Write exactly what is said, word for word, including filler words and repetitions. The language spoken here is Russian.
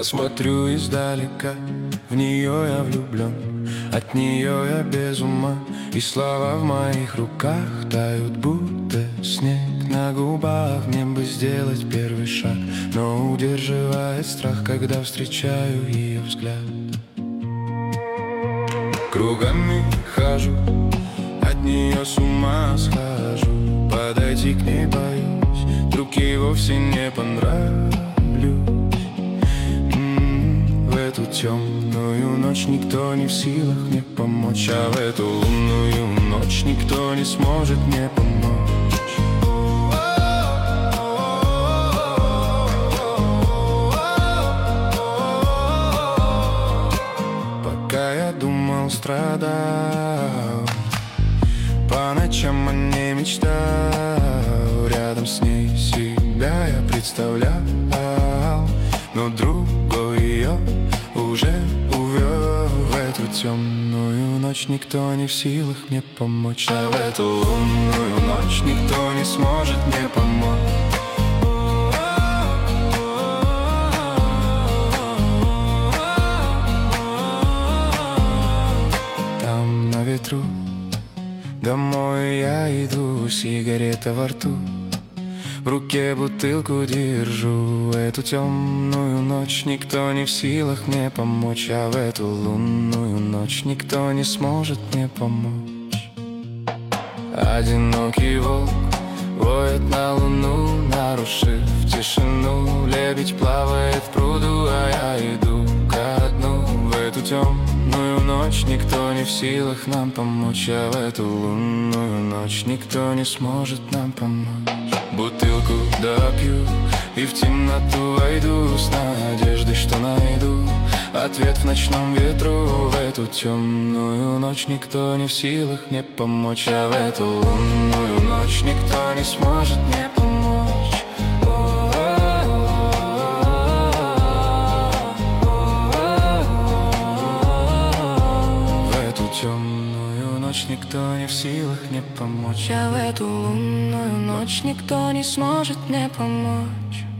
Я смотрю издалека, в нее я влюблен, от нее я без ума, и слова в моих руках тают, будто снег на губах. Мне бы сделать первый шаг, но удерживает страх, когда встречаю ее взгляд. Кругами хожу, от нее с ума схожу, подойти к ней боюсь, вдруг ей вовсе не понравлюсь. В эту темную ночь никто не в силах мне помочь, а в эту лунную ночь никто не сможет мне помочь. Пока я думал, страдал, по ночам о ней мечтал, рядом с ней себя я представлял, но другой ее уже увел. В эту темную ночь никто не в силах мне помочь, а в эту лунную ночь никто не сможет мне помочь. Там на ветру домой я иду, сигарета во рту, в руке бутылку держу. Эту темную ночь никто не в силах мне помочь, а в эту лунную ночь никто не сможет мне помочь. Одинокий волк воет на луну, нарушив тишину. Лебедь плавает в пруду, а я иду ко дну. В эту темную ночь никто не в силах нам помочь, а в эту лунную ночь никто не сможет нам помочь. Бутылку допью и в темноту войду, с надеждой, что найду ответ в ночном ветру. В эту темную ночь никто не в силах мне помочь, а в эту лунную ночь никто не сможет мне помочь. В эту темную ночь никто не в силах мне помочь, а в эту лунную ночь никто не сможет мне помочь.